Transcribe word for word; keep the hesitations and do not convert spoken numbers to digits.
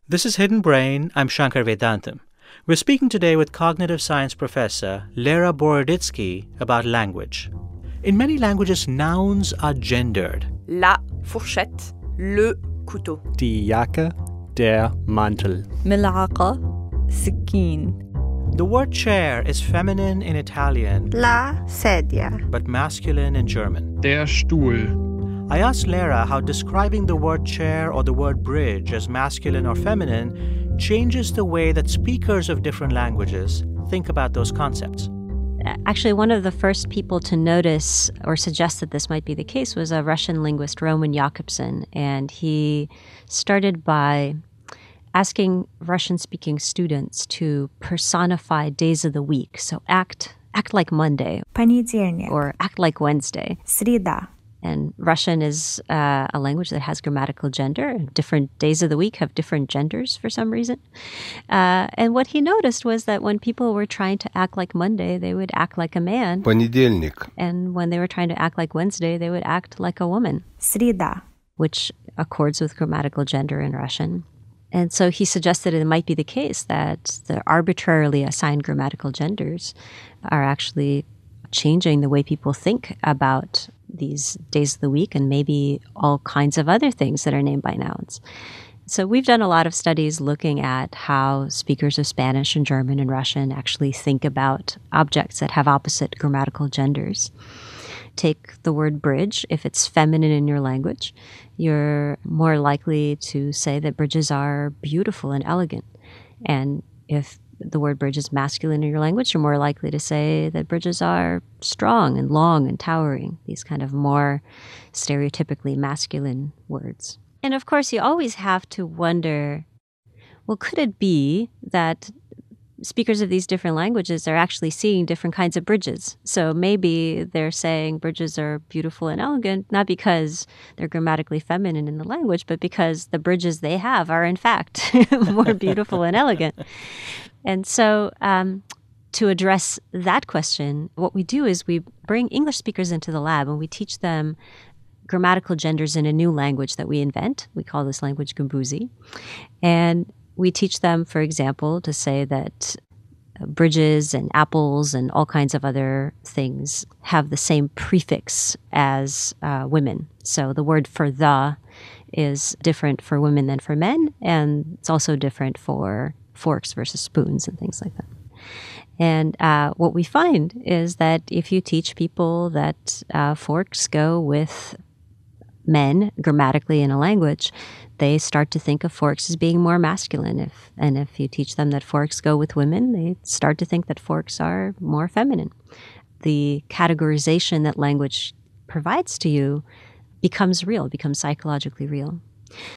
This is Hidden Brain. I'm Shankar Vedantam. We're speaking today with cognitive science professor Lera Boroditsky about language. In many languages, nouns are gendered. La fourchette, le couteau. Die Jacke, der Mantel. ملعقة, سكين. The word chair is feminine in Italian, La sedia. but masculine in German. Der Stuhl. I asked Lera how describing the word chair or the word bridge as masculine or feminine changes the way that speakers of different languages think about those concepts. Actually, one of the first people to notice or suggest that this might be the case was a Russian linguist, Roman Jakobson, and he started by asking Russian-speaking students to personify days of the week. So act act like Monday. Понедельник. Or act like Wednesday. Среда. And Russian is uh, a language that has grammatical gender. Different days of the week have different genders for some reason. Uh, and what he noticed was that when people were trying to act like Monday, they would act like a man. Понедельник. And when they were trying to act like Wednesday, they would act like a woman. Среда. Which accords with grammatical gender in Russian. And so he suggested it might be the case that the arbitrarily assigned grammatical genders are actually changing the way people think about these days of the week and maybe all kinds of other things that are named by nouns. So we've done a lot of studies looking at how speakers of Spanish and German and Russian actually think about objects that have opposite grammatical genders. Take the word bridge. If it's feminine in your language, you're more likely to say that bridges are beautiful and elegant. And if the word bridge is masculine in your language, you're more likely to say that bridges are strong and long and towering, these kind of more stereotypically masculine words. And of course, you always have to wonder, well, could it be that speakers of these different languages are actually seeing different kinds of bridges? So maybe they're saying bridges are beautiful and elegant, not because they're grammatically feminine in the language, but because the bridges they have are, in fact, more beautiful and elegant. And so um, to address that question, what we do is we bring English speakers into the lab and we teach them grammatical genders in a new language that we invent. We call this language Gumbuzi. And we teach them, for example, to say that bridges and apples and all kinds of other things have the same prefix as uh, women. So the word for the is different for women than for men, and it's also different for forks versus spoons and things like that. And uh, what we find is that if you teach people that uh, forks go with men grammatically in a language, they start to think of forks as being more masculine. If and if you teach them that forks go with women, they start to think that forks are more feminine. The categorization that language provides to you becomes real, becomes psychologically real.